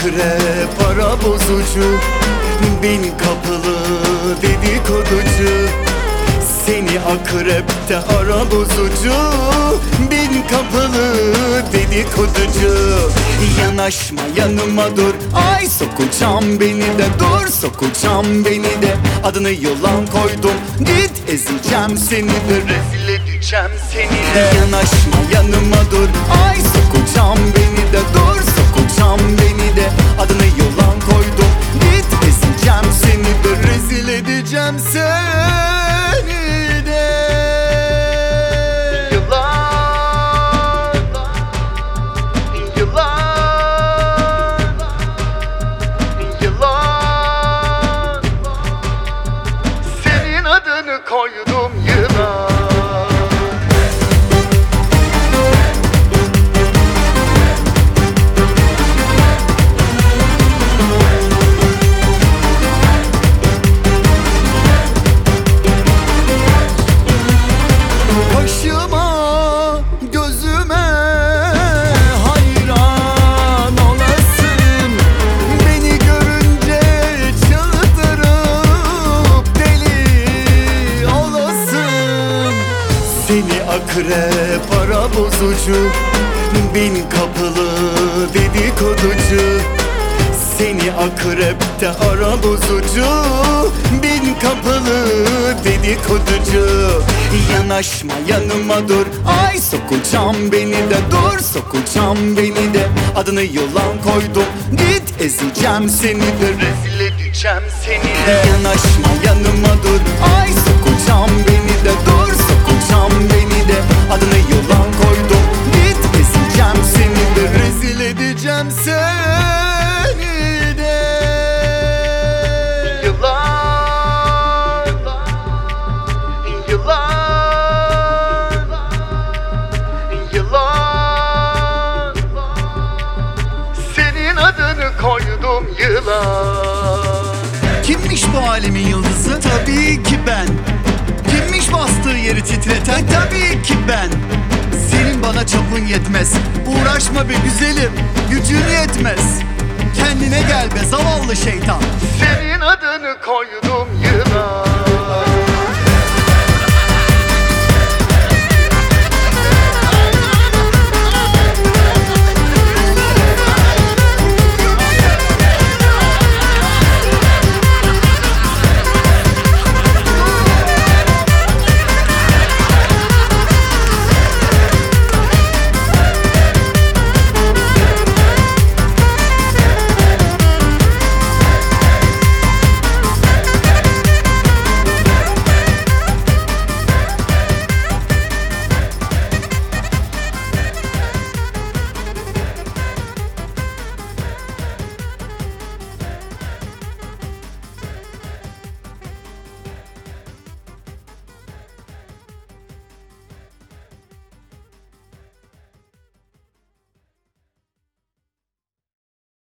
akrep para bozucu, bin kapılı dedikoducu. Seni akrepte ara bozucu, bin kapılı dedikoducu. Yanaşma yanıma dur, ay sokacağım beni de, dur sokacağım beni de. Adını yılan koydum, git ezeceğim seni de, rezil edeceğim seni de. Yanaşma yanıma dur, ay sokacağım beni de, dur sokacağım beni de. Adını yılan koydum, git ezeceğim seni de, rezil edeceğim seni de. Yılan, yılan, yılan, senin adını koydum yılan. Kaşıma gözüme hayran olasın, beni görünce çıldırıp deli olasın. Seni akrep para bozucu, bin kapılı dedikoducu. Seni akrepte ara bozucu, bin kapılı dedikoducu. Yanaşma yanıma dur, ay sokacağım beni de, dur sokacağım beni de. Adını yılan koydum, git ezeceğim seni de, rezil edeceğim seni de. Yanaşma yanıma dur, ay sokacağım beni de, dur sokacağım beni de. Adını yılan koydum, git ezeceğim seni de, rezil edeceğim seni de. Yılan, yılan, yılan, senin adını koydum yılan. Kimmiş bu alemin yıldızı? Tabii ki ben. Kimmiş bastığı yeri titreten? Tabii ki ben. Senin bana çapın yetmez, uğraşma be güzelim, gücün yetmez. Kendine gel be zavallı şeytan. Senin adını koydum yılan.